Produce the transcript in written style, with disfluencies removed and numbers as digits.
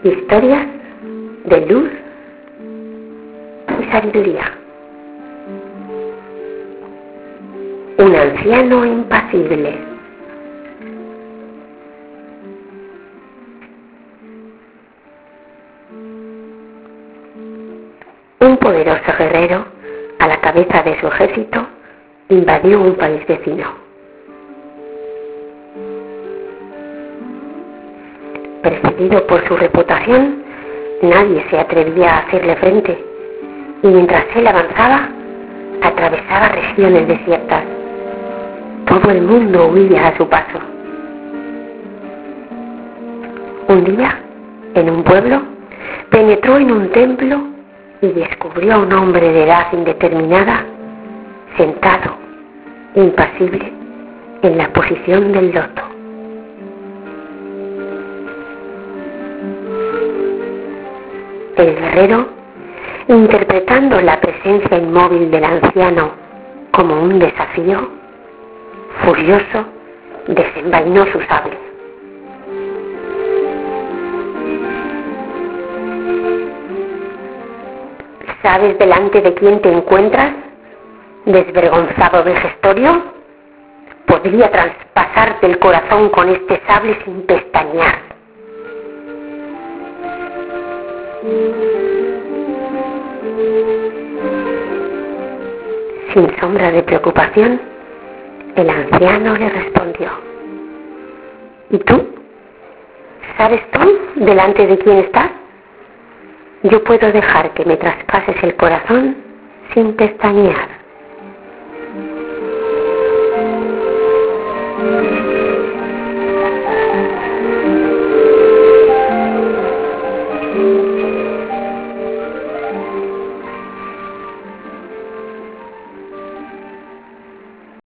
Historias de luz y sabiduría. Un anciano impasible. Un poderoso guerrero, a la cabeza de su ejército, invadió un país vecino. Perseguido por su reputación, nadie se atrevía a hacerle frente, y mientras él avanzaba, atravesaba regiones desiertas. Todo el mundo huía a su paso. Un día, en un pueblo, penetró en un templo y descubrió a un hombre de edad indeterminada, sentado, impasible, en la posición del loto. El guerrero, interpretando la presencia inmóvil del anciano como un desafío, furioso, desenvainó su sable. ¿Sabes delante de quién te encuentras, desvergonzado vejestorio? Podría traspasarte el corazón con este sable sin pestañear. Sin sombra de preocupación, el anciano le respondió: ¿y tú? ¿Sabes tú delante de quién estás? Yo puedo dejar que me traspases el corazón sin pestañear.